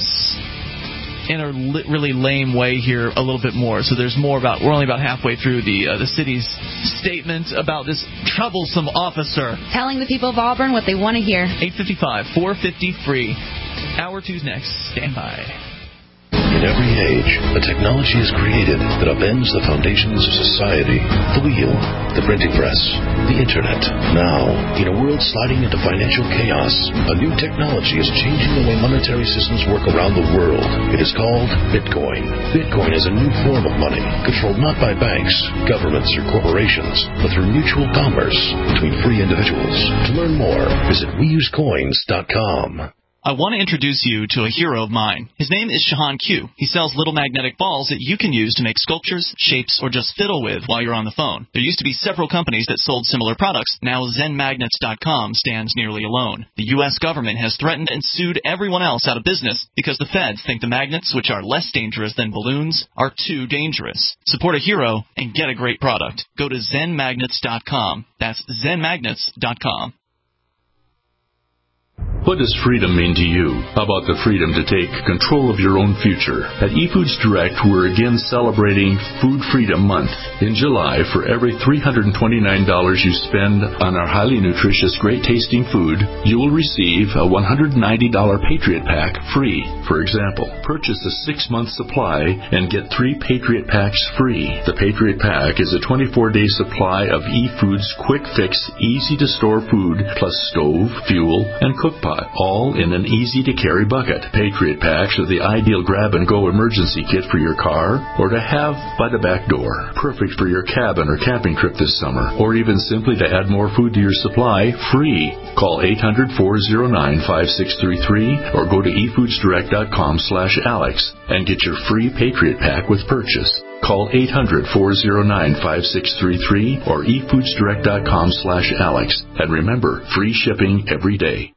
in a li- really lame way here a little bit more. So there's more about, we're only about halfway through the uh, the city's statement about this troublesome officer. Telling the people of Auburn what they want to hear. eight fifty-five, four fifty free. Hour two's next. Stand by. In every age, a technology is created that upends the foundations of society. The wheel, the printing press, the internet. Now, in a world sliding into financial chaos, a new technology is changing the way monetary systems work around the world. It is called Bitcoin. Bitcoin is a new form of money, controlled not by banks, governments, or corporations, but through mutual commerce between free individuals. To learn more, visit we use coins dot com. I want to introduce you to a hero of mine. His name is Shahan Q. He sells little magnetic balls that you can use to make sculptures, shapes, or just fiddle with while you're on the phone. There used to be several companies that sold similar products. Now Zen Magnets dot com stands nearly alone. The U S government has threatened and sued everyone else out of business because the feds think the magnets, which are less dangerous than balloons, are too dangerous. Support a hero and get a great product. Go to Zen Magnets dot com. That's Zen Magnets dot com. What does freedom mean to you? How about the freedom to take control of your own future? At eFoods Direct, we're again celebrating Food Freedom Month. In July, for every three hundred twenty-nine dollars you spend on our highly nutritious, great-tasting food, you will receive a one hundred ninety dollars Patriot Pack free. For example, purchase a six-month supply and get three Patriot Packs free. The Patriot Pack is a twenty-four day supply of eFoods quick-fix, easy-to-store food, plus stove, fuel, and cook pot, all in an easy-to-carry bucket. Patriot Packs are the ideal grab-and-go emergency kit for your car or to have by the back door. Perfect for your cabin or camping trip this summer, or even simply to add more food to your supply, free. Call eight hundred, four oh nine, five six three three or go to e foods direct dot com slash Alex and get your free Patriot Pack with purchase. Call eight hundred, four oh nine, five six three three or e foods direct dot com slash Alex. And remember, free shipping every day.